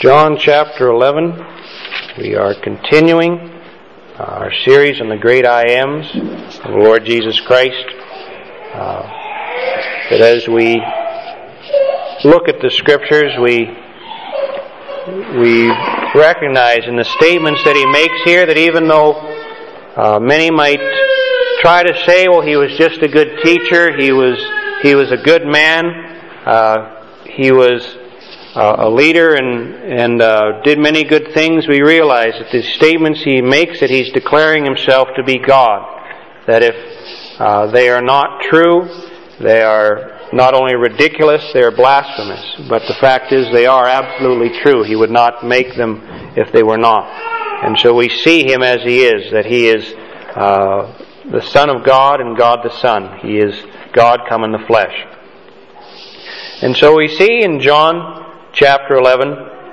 John chapter 11. We are continuing our series on the great I Ams of the Lord Jesus Christ. That as we look at the Scriptures, we recognize in the statements that he makes here that even though many might try to say, well, he was just a good teacher, he was a good man, he was a leader and did many good things, we realize that the statements he makes, that he's declaring himself to be God. That if they are not true, they are not only ridiculous, they are blasphemous. But the fact is they are absolutely true. He would not make them if they were not. And so we see him as he is, that he is the Son of God and God the Son. He is God come in the flesh. And so we see in John chapter 11,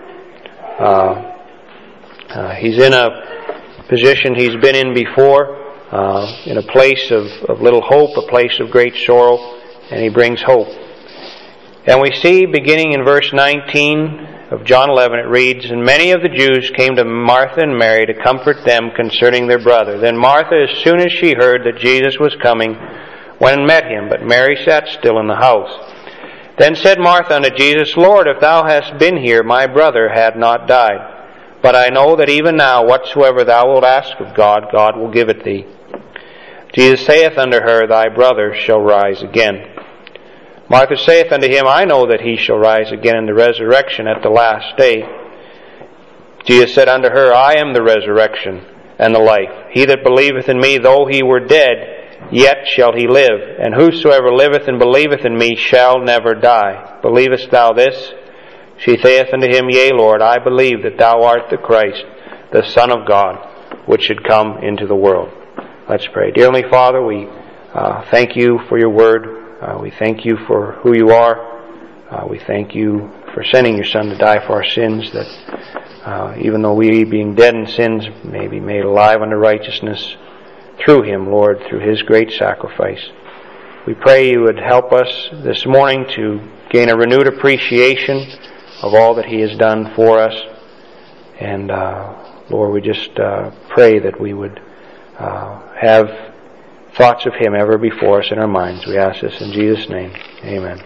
he's in a position he's been in before, in a place of little hope, a place of great sorrow, and he brings hope. And we see, beginning in verse 19 of John 11, it reads, "And many of the Jews came to Martha and Mary to comfort them concerning their brother. Then Martha, as soon as she heard that Jesus was coming, went and met him, but Mary sat still in the house. Then said Martha unto Jesus, Lord, if thou hadst been here, my brother had not died. But I know that even now, whatsoever thou wilt ask of God, God will give it thee. Jesus saith unto her, Thy brother shall rise again. Martha saith unto him, I know that he shall rise again in the resurrection at the last day. Jesus said unto her, I am the resurrection and the life. He that believeth in me, though he were dead, yet shall he live. And whosoever liveth and believeth in me shall never die. Believest thou this? She saith unto him, Yea, Lord, I believe that thou art the Christ, the Son of God, which should come into the world. Let's pray. Dear Heavenly Father, we thank you for your word. We thank you for who you are. We thank you for sending your Son to die for our sins, that even though we, being dead in sins, may be made alive unto righteousness through him, Lord, through his great sacrifice. We pray you would help us this morning to gain a renewed appreciation of all that he has done for us. And Lord, we just pray that we would have thoughts of him ever before us in our minds. We ask this in Jesus' name. Amen.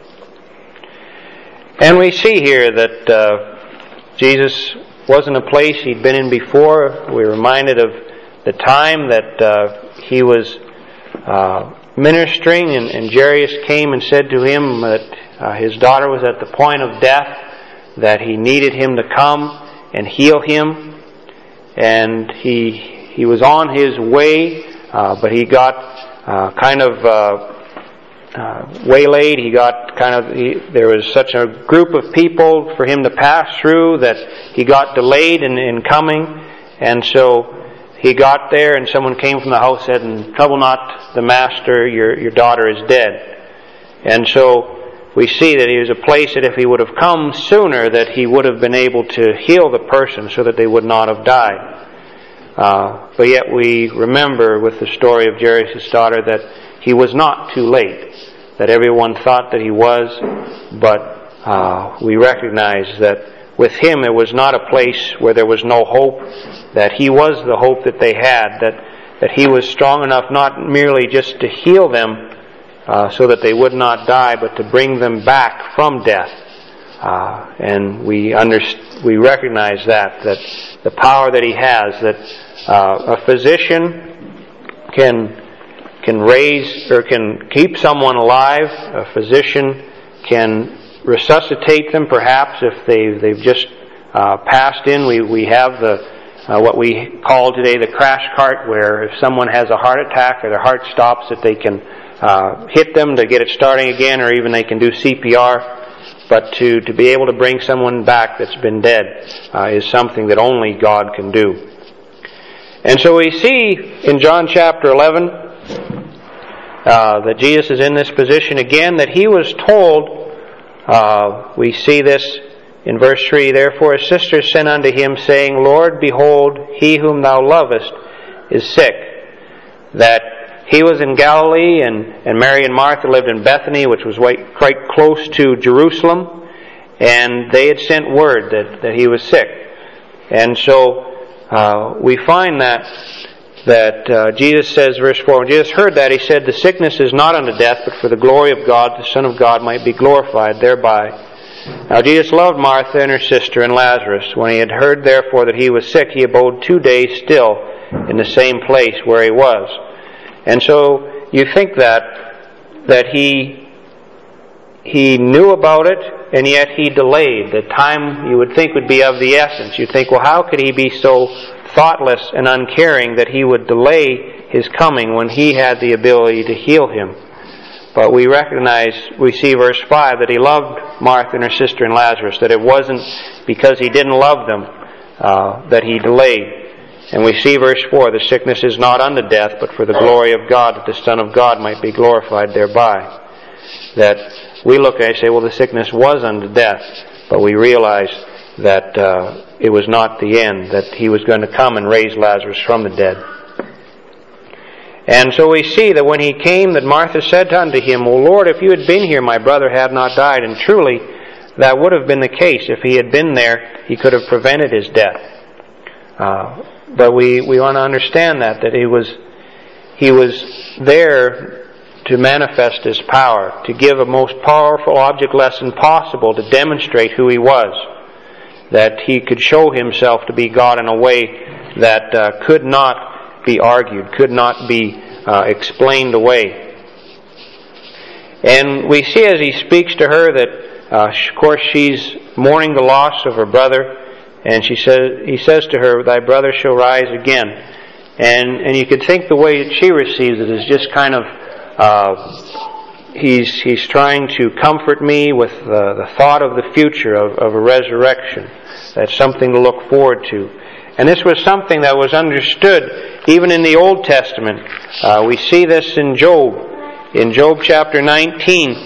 And we see here that Jesus wasn't a place he'd been in before. We're reminded of the time that he was ministering, and Jairus came and said to him that his daughter was at the point of death, that he needed him to come and heal him. And he was on his way, but he got kind of waylaid. There was such a group of people for him to pass through that he got delayed in coming. And so he got there, and someone came from the house and said, Trouble not the master, your daughter is dead. And so we see that he was a place that if he would have come sooner, that he would have been able to heal the person so that they would not have died. But yet we remember with the story of Jairus' daughter that he was not too late, that everyone thought that he was, but we recognize that with him it was not a place where there was no hope, that he was the hope that they had, that he was strong enough not merely just to heal them so that they would not die, but to bring them back from death. And we recognize that the power that he has, that a physician can raise or can keep someone alive. A physician can resuscitate them, perhaps if they've just passed in. We have what we call today the crash cart, where if someone has a heart attack or their heart stops, that they can hit them to get it starting again, or even they can do CPR. But to be able to bring someone back that's been dead is something that only God can do. And so we see in John chapter 11 that Jesus is in this position again, that he was told, we see this in verse 3, Therefore his sisters sent unto him, saying, Lord, behold, he whom thou lovest is sick. That he was in Galilee, and Mary and Martha lived in Bethany, which was quite close to Jerusalem. and they had sent word that he was sick. And so we find that Jesus says, verse 4, when Jesus heard that, he said, "The sickness is not unto death, but for the glory of God, the Son of God might be glorified thereby." Now Jesus loved Martha and her sister and Lazarus. When he had heard therefore that he was sick, he abode 2 days still in the same place where he was. And so you think that he knew about it, and yet he delayed. The time you would think would be of the essence. You'd think, well, how could he be so thoughtless and uncaring that he would delay his coming when he had the ability to heal him? But we see verse 5, that he loved Martha and her sister and Lazarus, that it wasn't because he didn't love them that he delayed. And we see verse 4, "The sickness is not unto death, but for the glory of God, that the Son of God might be glorified thereby." That we look at it and say, well, the sickness was unto death, but we realize that it was not the end, that he was going to come and raise Lazarus from the dead. And so we see that when he came, that Martha said unto him, "O Lord, if you had been here, my brother had not died." And truly, that would have been the case. If he had been there, he could have prevented his death. But we want to understand that he was there to manifest his power, to give a most powerful object lesson possible to demonstrate who he was, that he could show himself to be God in a way that could not be argued, could not be explained away. And we see as he speaks to her that, of course, she's mourning the loss of her brother, and he says to her, "Thy brother shall rise again." And you could think the way that she receives it is just kind of, he's trying to comfort me with the thought of the future, of a resurrection. That's something to look forward to. And this was something that was understood even in the Old Testament. We see this in Job chapter 19.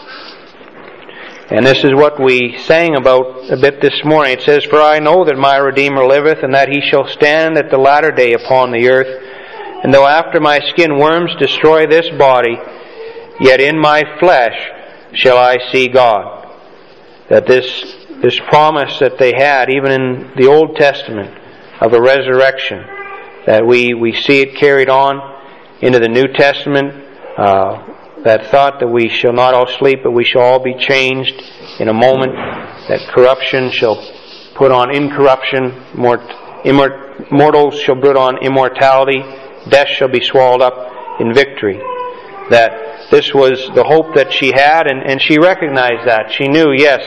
And this is what we sang about a bit this morning. It says, "For I know that my Redeemer liveth, and that he shall stand at the latter day upon the earth. And though after my skin worms destroy this body, yet in my flesh shall I see God." That this promise that they had, even in the Old Testament, of a resurrection, that we see it carried on into the New Testament, that thought that we shall not all sleep, but we shall all be changed in a moment, that corruption shall put on incorruption, mortals shall put on immortality, death shall be swallowed up in victory. That this was the hope that she had, and she recognized that. She knew, yes,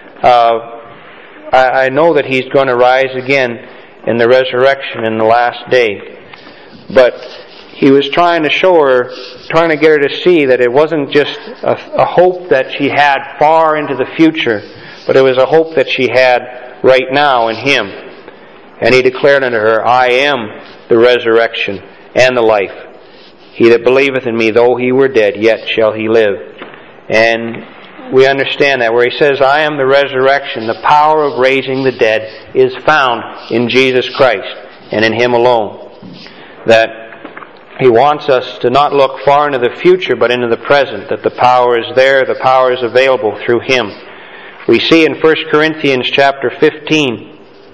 I know that he's going to rise again in the resurrection in the last day. But he was trying to show her, trying to get her to see that it wasn't just a hope that she had far into the future, but it was a hope that she had right now in him. And he declared unto her, "I am the resurrection and the life. He that believeth in me, though he were dead, yet shall he live." And we understand that where he says, "I am the resurrection," the power of raising the dead is found in Jesus Christ and in him alone. That he wants us to not look far into the future, but into the present, that the power is there, the power is available through him. We see in 1 Corinthians chapter 15,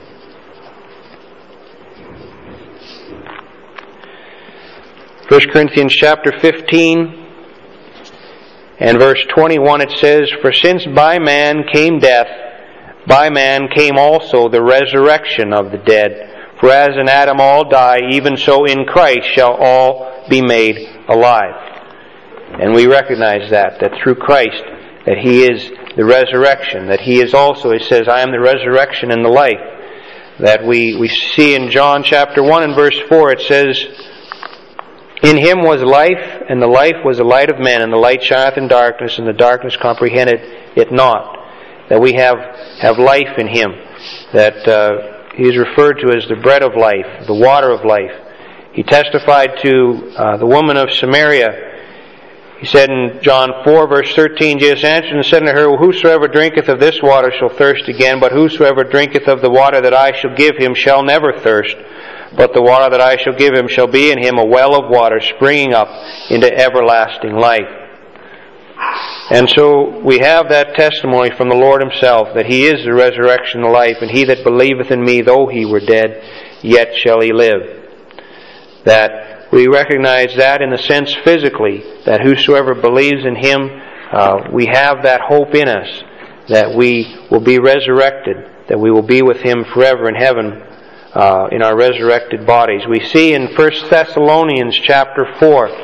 and verse 21, it says, "For since by man came death, by man came also the resurrection of the dead. For as in Adam all die, even so in Christ shall all be made alive." And we recognize that through Christ, that he is the resurrection, that he is also, he says, "I am the resurrection and the life." That we see in John chapter 1 and verse 4, it says, "In him was life, and the life was the light of men, and the light shineth in darkness, and the darkness comprehended it not." That we have life in him. That he is referred to as the bread of life, the water of life. He testified to the woman of Samaria. He said in John 4 verse 13, Jesus answered and said unto her, "Whosoever drinketh of this water shall thirst again, but whosoever drinketh of the water that I shall give him shall never thirst. But the water that I shall give him shall be in him a well of water springing up into everlasting life." And so we have that testimony from the Lord Himself, that He is the resurrection and the life, and he that believeth in me, though he were dead, yet shall he live. That we recognize that in the sense physically, that whosoever believes in Him, we have that hope in us, that we will be resurrected, that we will be with Him forever in heaven in our resurrected bodies. We see in 1 Thessalonians chapter 4,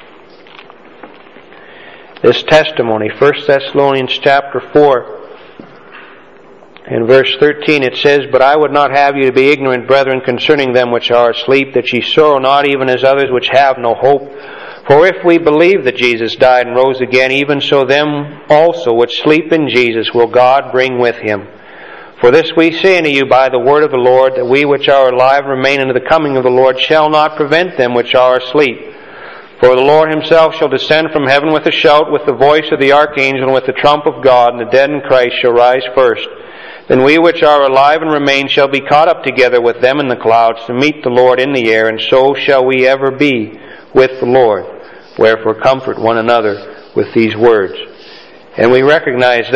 this testimony, 1 Thessalonians chapter 4, in verse 13 it says, But I would not have you to be ignorant, brethren, concerning them which are asleep, that ye sorrow not even as others which have no hope. For if we believe that Jesus died and rose again, even so them also which sleep in Jesus will God bring with Him. For this we say unto you by the word of the Lord, that we which are alive remain unto the coming of the Lord shall not prevent them which are asleep. For the Lord Himself shall descend from heaven with a shout, with the voice of the archangel, and with the trump of God, and the dead in Christ shall rise first. Then we which are alive and remain shall be caught up together with them in the clouds to meet the Lord in the air, and so shall we ever be with the Lord. Wherefore comfort one another with these words. And we recognize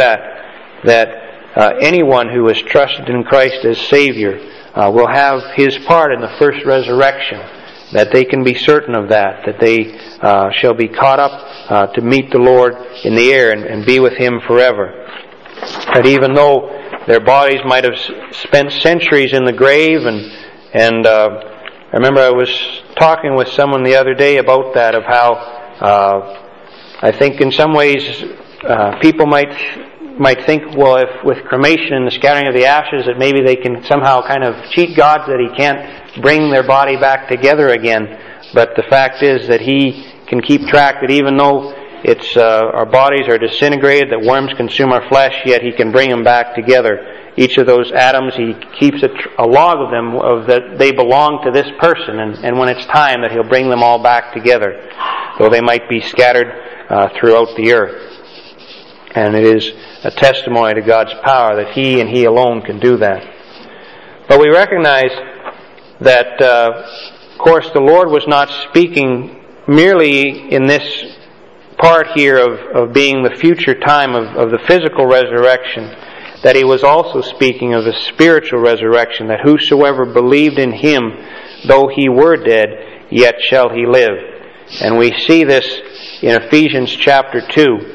that anyone who has trusted in Christ as Savior will have his part in the first resurrection. That they can be certain of that they shall be caught up to meet the Lord in the air and be with Him forever. That even though their bodies might have spent centuries in the grave, and I remember I was talking with someone the other day about that, of how I think in some ways people might think, well, if with cremation and the scattering of the ashes, that maybe they can somehow kind of cheat God, that He can't bring their body back together again. But the fact is that He can keep track, that even though it's our bodies are disintegrated, that worms consume our flesh, yet He can bring them back together. Each of those atoms, He keeps a log of them, of that they belong to this person, and when it's time, that He'll bring them all back together, though they might be scattered throughout the earth. And it is a testimony to God's power that He and He alone can do that. But we recognize that, of course, the Lord was not speaking merely in this part here of being the future time of the physical resurrection, that He was also speaking of a spiritual resurrection, that whosoever believed in Him, though he were dead, yet shall he live. And we see this in Ephesians chapter 2.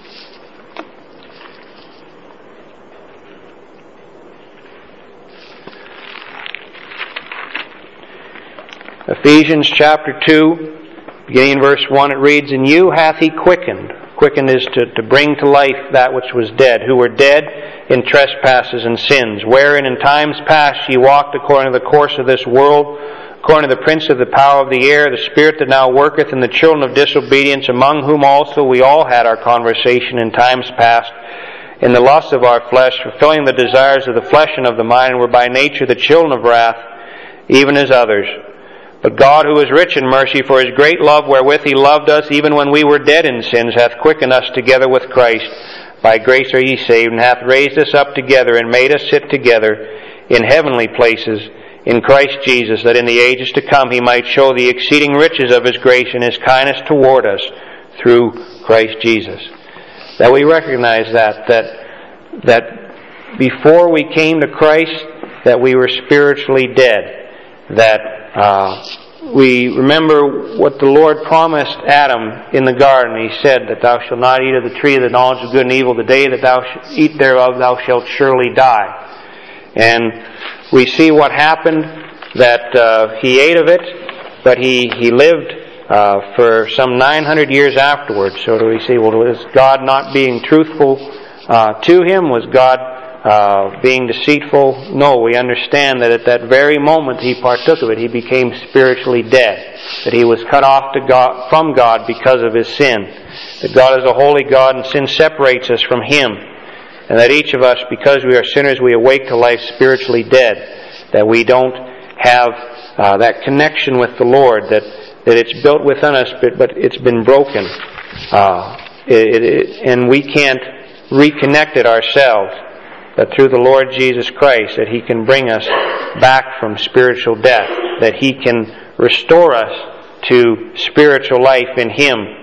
Ephesians chapter 2, beginning in verse 1, it reads, And you hath He quickened. Quickened is to bring to life that which was dead, who were dead in trespasses and sins, wherein in times past ye walked according to the course of this world, according to the prince of the power of the air, the spirit that now worketh in the children of disobedience, among whom also we all had our conversation in times past, in the lusts of our flesh, fulfilling the desires of the flesh and of the mind, and were by nature the children of wrath, even as others. But God, who is rich in mercy, for His great love wherewith He loved us, even when we were dead in sins, hath quickened us together with Christ. By grace are ye saved, and hath raised us up together, and made us sit together in heavenly places in Christ Jesus, that in the ages to come He might show the exceeding riches of His grace and His kindness toward us through Christ Jesus. That we recognize that before we came to Christ, that we were spiritually dead. That we remember what the Lord promised Adam in the garden. He said that thou shalt not eat of the tree of the knowledge of good and evil. The day that thou shalt eat thereof, thou shalt surely die. And we see what happened, that he ate of it, but he lived for some 900 years afterwards. So do we see, well, was God not being truthful to him? Was God being deceitful? No, we understand that at that very moment he partook of it, he became spiritually dead. That he was cut off from God because of his sin. That God is a holy God and sin separates us from Him. And that each of us, because we are sinners, we awake to life spiritually dead. That we don't have that connection with the Lord. That it's built within us, but it's been broken. And we can't reconnect it ourselves. But through the Lord Jesus Christ, that He can bring us back from spiritual death. That He can restore us to spiritual life in Him.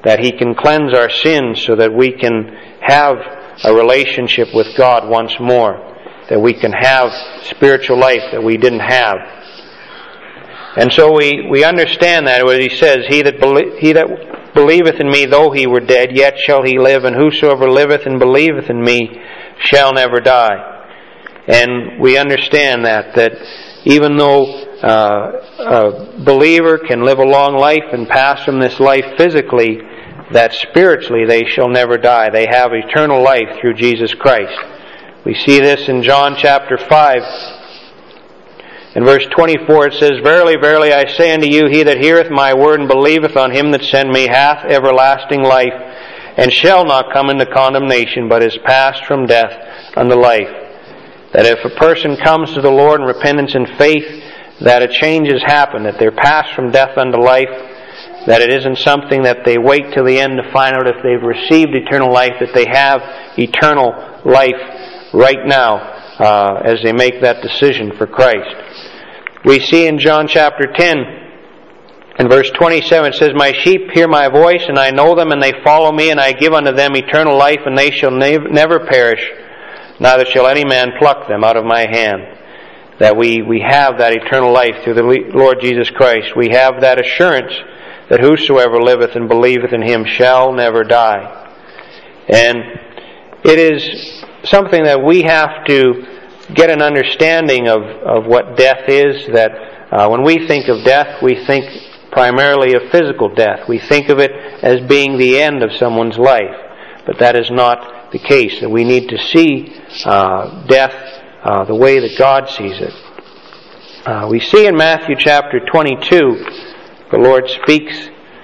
that He can cleanse our sins so that we can have a relationship with God once more, that we can have spiritual life that we didn't have. And so we understand that when He says, He that believeth in Me, though he were dead, yet shall he live, and whosoever liveth and believeth in Me shall never die. And we understand that even though a believer can live a long life and pass from this life physically, that spiritually they shall never die. They have eternal life through Jesus Christ. We see this in John chapter 5. In verse 24 it says, Verily, verily, I say unto you, he that heareth my word and believeth on Him that sent Me hath everlasting life, and shall not come into condemnation, but is passed from death unto life. That if a person comes to the Lord in repentance and faith, that a change has happened, that they're passed from death unto life, that it isn't something that they wait till the end to find out if they've received eternal life, that they have eternal life right now as they make that decision for Christ. We see in John chapter 10, in verse 27, it says, My sheep hear My voice, and I know them, and they follow Me, and I give unto them eternal life, and they shall never perish, neither shall any man pluck them out of My hand. That we have that eternal life through the Lord Jesus Christ. We have that assurance that whosoever liveth and believeth in Him shall never die. And it is something that we have to get an understanding of what death is, that when we think of death, we think primarily of physical death. We think of it as being the end of someone's life. But that is not the case, that we need to see death the way that God sees it. We see in Matthew chapter 22, the Lord speaks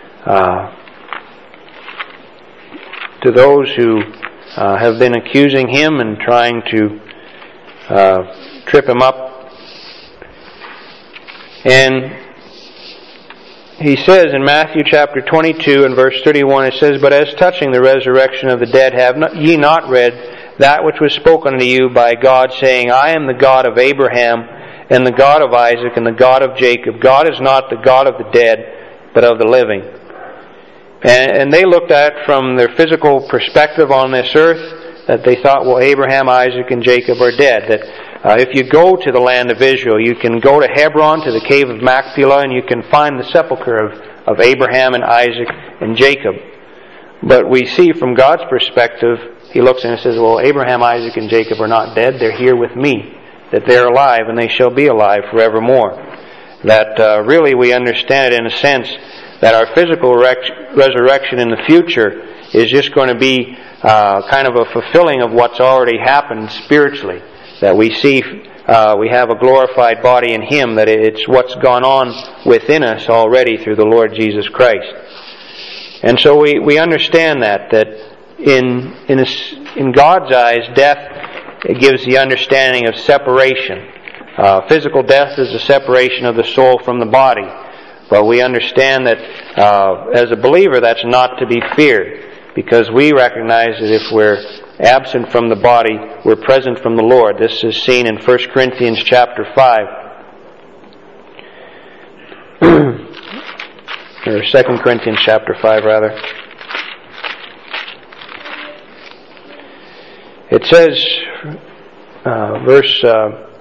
to those who have been accusing Him and trying to trip Him up. And He says in Matthew chapter 22 and verse 31, it says, But as touching the resurrection of the dead, have ye not read that which was spoken unto you by God, saying, I am the God of Abraham, and the God of Isaac, and the God of Jacob. God is not the God of the dead, but of the living. And they looked at it from their physical perspective on this earth, that they thought, well, Abraham, Isaac, and Jacob are dead. That if you go to the land of Israel, you can go to Hebron, to the cave of Machpelah, and you can find the sepulchre of Abraham and Isaac and Jacob. But we see from God's perspective, He looks and says, well, Abraham, Isaac, and Jacob are not dead. They're here with Me. That they're alive, and they shall be alive forevermore. That really we understand it in a sense that our physical resurrection in the future is just going to be kind of a fulfilling of what's already happened spiritually. That we see we have a glorified body in Him, that it's what's gone on within us already through the Lord Jesus Christ. And so we understand that in God's eyes, death, it gives the understanding of separation. Physical death is the separation of the soul from the body. But we understand that as a believer, that's not to be feared, because we recognize that if we're absent from the body, we're present from the Lord. This is seen in 1 Corinthians chapter 5. Or 2 Corinthians chapter 5, rather. It says, verse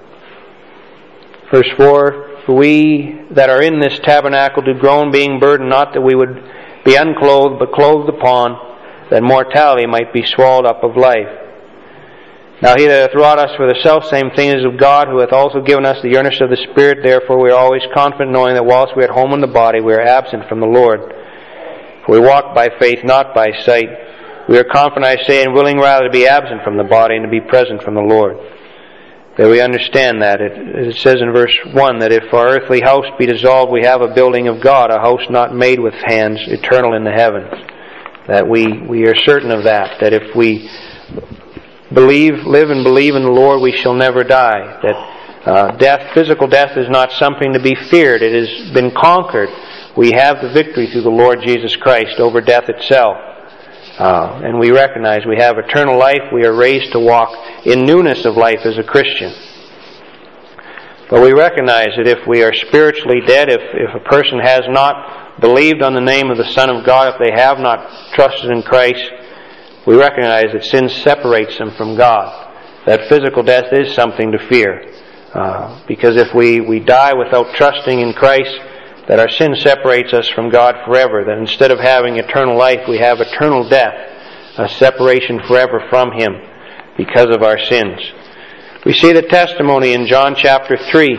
4, For we that are in this tabernacle do groan, being burdened, not that we would be unclothed, but clothed upon, that mortality might be swallowed up of life. Now He that hath wrought us for the selfsame thing is of God, who hath also given us the earnest of the Spirit. Therefore we are always confident, knowing that whilst we are at home in the body, we are absent from the Lord. For we walk by faith, not by sight. We are confident, I say, and willing rather to be absent from the body and to be present from the Lord. That we understand that. It says in verse 1 that if our earthly house be dissolved, we have a building of God, a house not made with hands, eternal in the heavens. That we are certain of that. That if we live and believe in the Lord, we shall never die. That physical death is not something to be feared. It has been conquered. We have the victory through the Lord Jesus Christ over death itself. And we recognize we have eternal life. We are raised to walk in newness of life as a Christian. But we recognize that if we are spiritually dead, if a person has not believed on the name of the Son of God, if they have not trusted in Christ, we recognize that sin separates them from God. That physical death is something to fear. Because if we die without trusting in Christ, that our sin separates us from God forever. That instead of having eternal life, we have eternal death, a separation forever from Him because of our sins. We see the testimony in John chapter 3.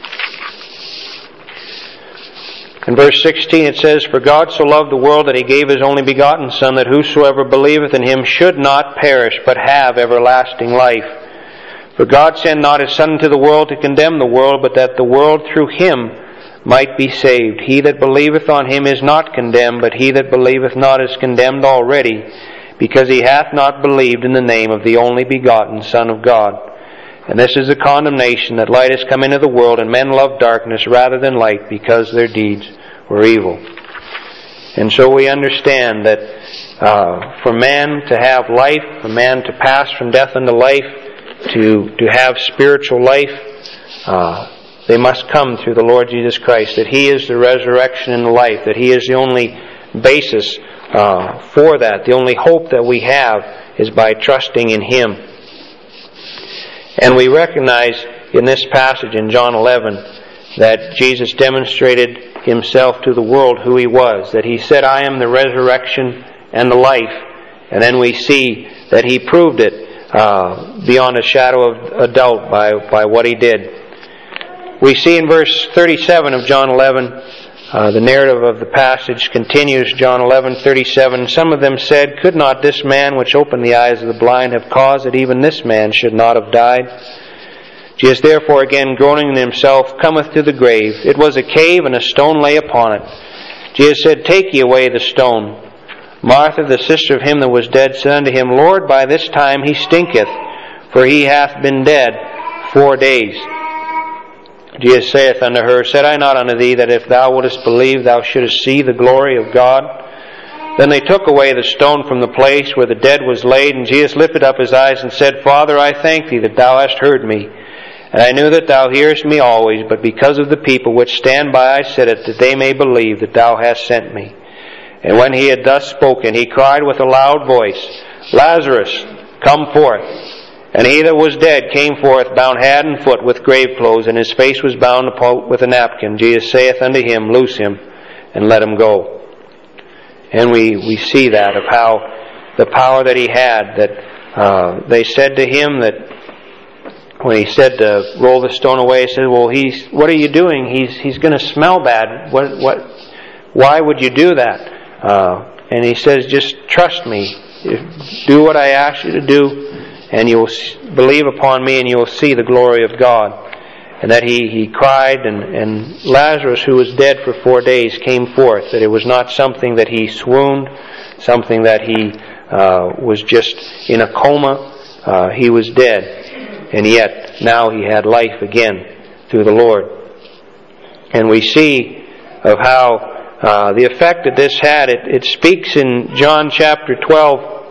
In verse 16 it says, "For God so loved the world that He gave His only begotten Son, that whosoever believeth in Him should not perish, but have everlasting life. For God sent not His Son into the world to condemn the world, but that the world through Him might be saved. He that believeth on Him is not condemned, but he that believeth not is condemned already, because he hath not believed in the name of the only begotten Son of God. And this is the condemnation, that light has come into the world, and men love darkness rather than light, because their deeds were evil." And so we understand that for man to have life, for man to pass from death unto life, to have spiritual life, they must come through the Lord Jesus Christ, that He is the resurrection and the life, that He is the only basis for that. The only hope that we have is by trusting in Him. And we recognize in this passage in John 11 that Jesus demonstrated Himself to the world who He was, that He said, "I am the resurrection and the life." And then we see that He proved it beyond a shadow of a doubt by what He did. We see in verse 37 of John 11, the narrative of the passage continues, John 11:37. "Some of them said, Could not this man which opened the eyes of the blind have caused that even this man should not have died? Jesus therefore again groaning in Himself cometh to the grave. It was a cave, and a stone lay upon it. Jesus said, Take ye away the stone. Martha, the sister of him that was dead, said unto Him, Lord, by this time he stinketh, for he hath been dead 4 days. Jesus saith unto her, Said I not unto thee, that if thou wouldest believe, thou shouldest see the glory of God? Then they took away the stone from the place where the dead was laid, and Jesus lifted up His eyes and said, Father, I thank Thee that Thou hast heard me. And I knew that Thou hearest me always, but because of the people which stand by I said it, that they may believe that Thou hast sent me. And when He had thus spoken, He cried with a loud voice, Lazarus, come forth. And he that was dead came forth, bound hand and foot with grave clothes, and his face was bound with a napkin. Jesus saith unto him, Loose him, and let him go. And we see that, of how the power that He had, that they said to Him that when He said to roll the stone away, He said, Well, what are you doing? He's going to smell bad. Why would you do that? And He says, Just trust me. Do what I ask you to do, and you will believe upon me, and you will see the glory of God. And that he cried, and Lazarus, who was dead for 4 days, came forth. That it was not something that he swooned, something that he was just in a coma. He was dead, and yet now he had life again through the Lord. And we see of how the effect that this had. It speaks in John chapter 12.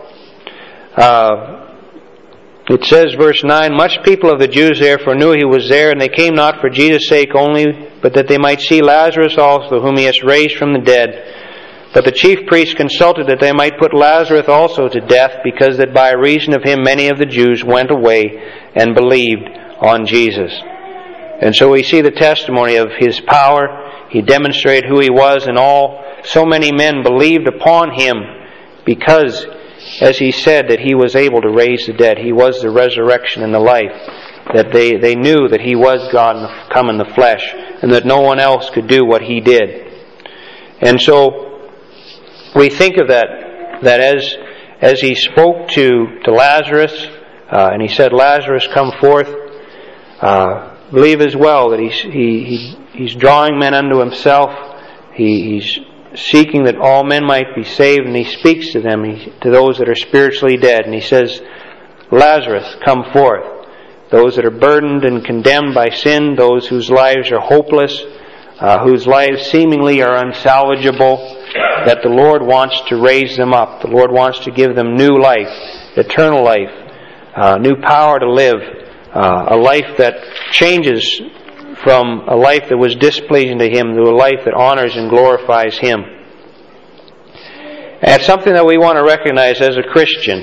It says, verse 9, Much people of the Jews therefore knew He was there, and they came not for Jesus' sake only, but that they might see Lazarus also, whom He has raised from the dead. But the chief priests consulted that they might put Lazarus also to death, because that by reason of him many of the Jews went away and believed on Jesus. And so we see the testimony of His power. He demonstrated who He was, and so many men believed upon Him, because as He said that He was able to raise the dead. He was the resurrection and the life. That they knew that He was God come in the flesh, and that no one else could do what He did. And so we think of that as He spoke to Lazarus, and He said, Lazarus, come forth. Believe as well that He's drawing men unto Himself. He's seeking that all men might be saved, and He speaks to them, to those that are spiritually dead, and He says, Lazarus, come forth. Those that are burdened and condemned by sin, those whose lives are hopeless, whose lives seemingly are unsalvageable, that the Lord wants to raise them up. The Lord wants to give them new life, eternal life, new power to live, a life that changes from a life that was displeasing to Him to a life that honors and glorifies Him. And it's something that we want to recognize as a Christian,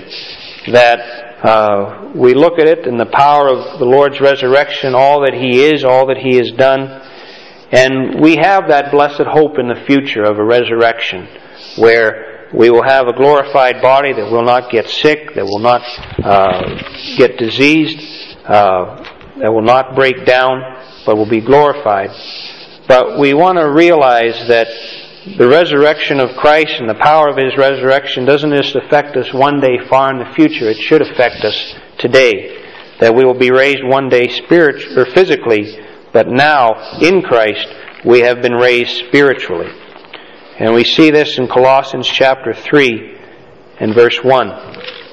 that we look at it in the power of the Lord's resurrection, all that He is, all that He has done, and we have that blessed hope in the future of a resurrection, where we will have a glorified body that will not get sick, that will not get diseased, that will not break down, but will be glorified. But we want to realize that the resurrection of Christ and the power of His resurrection doesn't just affect us one day far in the future. It should affect us today. That we will be raised one day spiritually or physically, but now in Christ we have been raised spiritually. And we see this in Colossians chapter 3 and verse 1.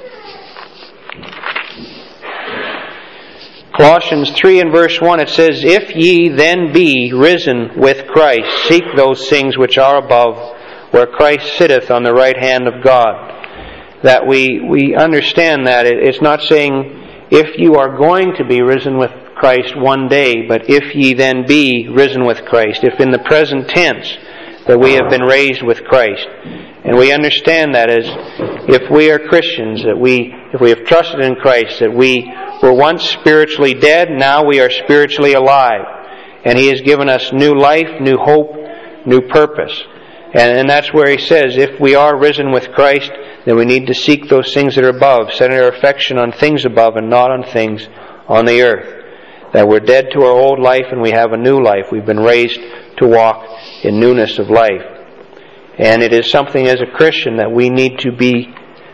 Colossians 3 and verse 1, it says, "If ye then be risen with Christ, seek those things which are above, where Christ sitteth on the right hand of God." That we understand that. It's not saying if you are going to be risen with Christ one day, but if ye then be risen with Christ. If in the present tense, that we have been raised with Christ. And we understand that as if we are Christians, that if we have trusted in Christ, that we were once spiritually dead, now we are spiritually alive. And He has given us new life, new hope, new purpose. And that's where He says, if we are risen with Christ, then we need to seek those things that are above, setting our affection on things above and not on things on the earth. That we're dead to our old life and we have a new life. We've been raised to walk in newness of life. And it is something as a Christian that we need to be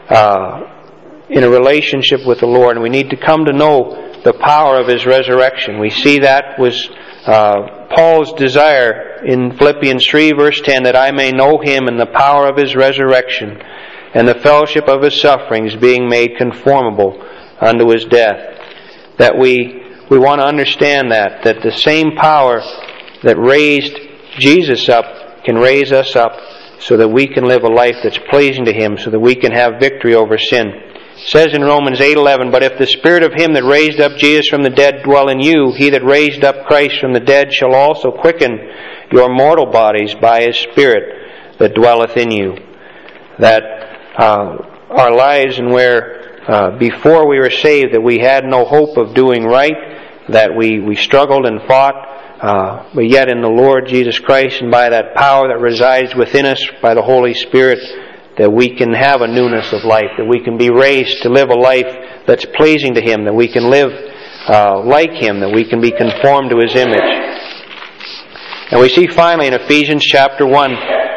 in a relationship with the Lord, and we need to come to know the power of His resurrection. We see that was Paul's desire in Philippians 3 verse 10, that I may know Him and the power of His resurrection and the fellowship of His sufferings, being made conformable unto His death. That we want to understand that the same power that raised Jesus up can raise us up so that we can live a life that's pleasing to Him, so that we can have victory over sin. It says in Romans 8:11, "But if the Spirit of Him that raised up Jesus from the dead dwell in you, He that raised up Christ from the dead shall also quicken your mortal bodies by His Spirit that dwelleth in you." That our lives, and where before we were saved, that we had no hope of doing right, that we struggled and fought, but yet in the Lord Jesus Christ, and by that power that resides within us by the Holy Spirit, that we can have a newness of life, that we can be raised to live a life that's pleasing to Him, that we can live like Him, that we can be conformed to His image. And we see finally in Ephesians chapter 1,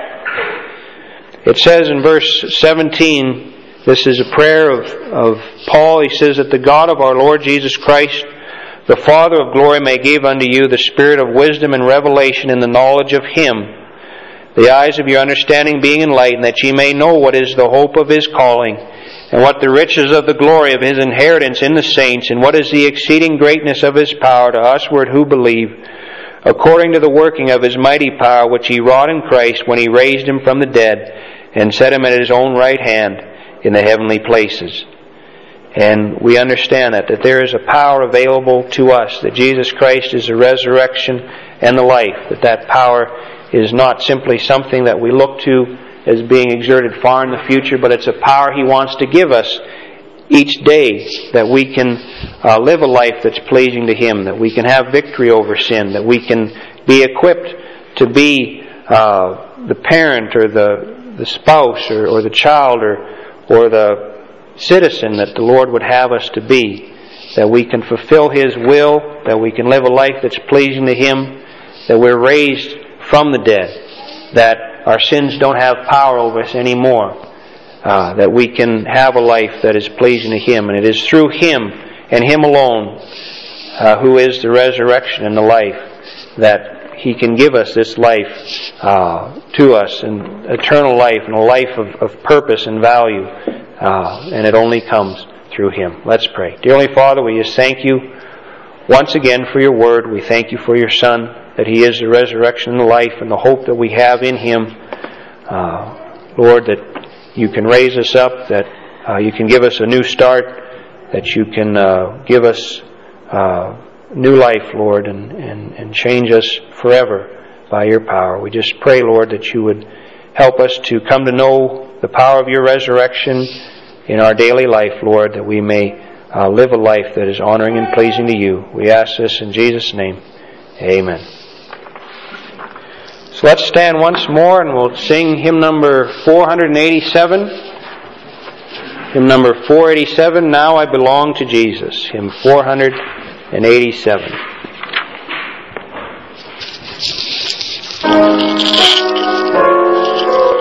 it says in verse 17, this is a prayer of Paul. He says that the God of our Lord Jesus Christ, the Father of glory, may give unto you the spirit of wisdom and revelation in the knowledge of Him, the eyes of your understanding being enlightened, that ye may know what is the hope of His calling, and what the riches of the glory of His inheritance in the saints, and what is the exceeding greatness of His power to usward who believe, according to the working of His mighty power, which He wrought in Christ when He raised Him from the dead, and set Him at His own right hand in the heavenly places. And we understand that there is a power available to us, that Jesus Christ is the resurrection and the life, that power is not simply something that we look to as being exerted far in the future, but it's a power He wants to give us each day, that we can live a life that's pleasing to Him, that we can have victory over sin, that we can be equipped to be the parent or the spouse or the child or the citizen that the Lord would have us to be, that we can fulfill His will, that we can live a life that's pleasing to Him, that we're raised from the dead, that our sins don't have power over us anymore, that we can have a life that is pleasing to Him. And it is through Him and Him alone, who is the resurrection and the life, that He can give us this life to us, and eternal life, and a life of purpose and value. And it only comes through Him. Let's pray. Dear Heavenly Father, we just thank You once again for Your Word. We thank You for Your Son, that He is the resurrection and the life and the hope that we have in Him. Lord, that You can raise us up, that You can give us a new start, that You can give us new life, Lord, and change us forever by your power. We just pray, Lord, that you would help us to come to know the power of your resurrection in our daily life, Lord, that we may live a life that is honoring and pleasing to you. We ask this in Jesus' name. Amen. So let's stand once more and we'll sing hymn number 487. Hymn number 487, Now I Belong to Jesus. Hymn 487.